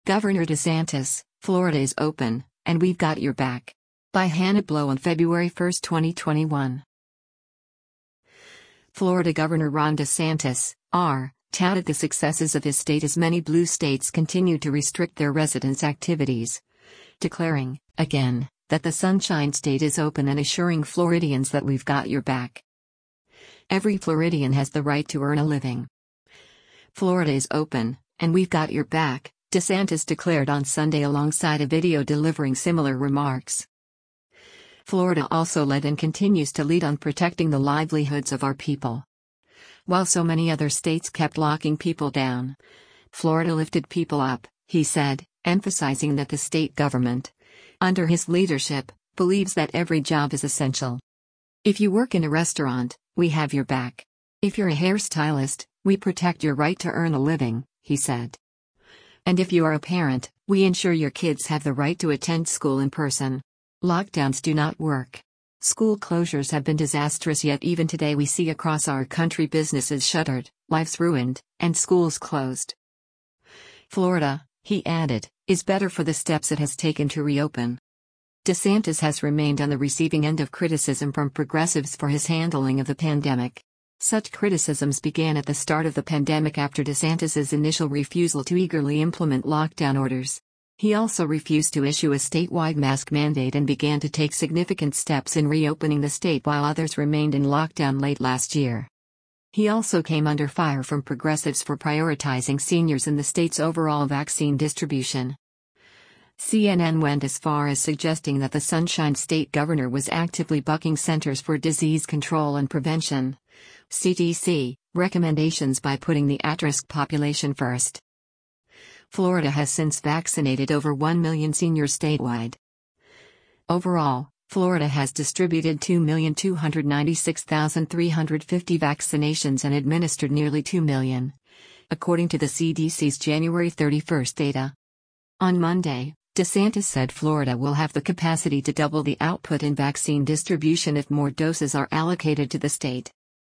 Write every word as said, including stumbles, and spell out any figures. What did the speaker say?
Governor DeSantis, Florida is open, and we've got your back. By Hannah Blow on February first, twenty twenty-one. Florida Governor Ron DeSantis, R, touted the successes of his state as many blue states continue to restrict their residents' activities, declaring, again, that the Sunshine State is open and assuring Floridians that we've got your back. Every Floridian has the right to earn a living. Florida is open, and we've got your back, DeSantis declared on Sunday alongside a video delivering similar remarks. Florida also led and continues to lead on protecting the livelihoods of our people. While so many other states kept locking people down, Florida lifted people up, he said, emphasizing that the state government, under his leadership, believes that every job is essential. If you work in a restaurant, we have your back. If you're a hairstylist, we protect your right to earn a living, he said. And if you are a parent, we ensure your kids have the right to attend school in person. Lockdowns do not work. School closures have been disastrous, yet even today we see across our country businesses shuttered, lives ruined, and schools closed. Florida, he added, is better for the steps it has taken to reopen. DeSantis has remained on the receiving end of criticism from progressives for his handling of the pandemic. Such criticisms began at the start of the pandemic after DeSantis's initial refusal to eagerly implement lockdown orders. He also refused to issue a statewide mask mandate and began to take significant steps in reopening the state while others remained in lockdown late last year. He also came under fire from progressives for prioritizing seniors in the state's overall vaccine distribution. C N N went as far as suggesting that the Sunshine State governor was actively bucking Centers for Disease Control and Prevention (C D C) recommendations by putting the at-risk population first. Florida has since vaccinated over one million seniors statewide. Overall, Florida has distributed two million two hundred ninety-six thousand three hundred fifty vaccinations and administered nearly two million, according to the C D C's January thirty-first data. On Monday, DeSantis said Florida will have the capacity to double the output in vaccine distribution if more doses are allocated to the state.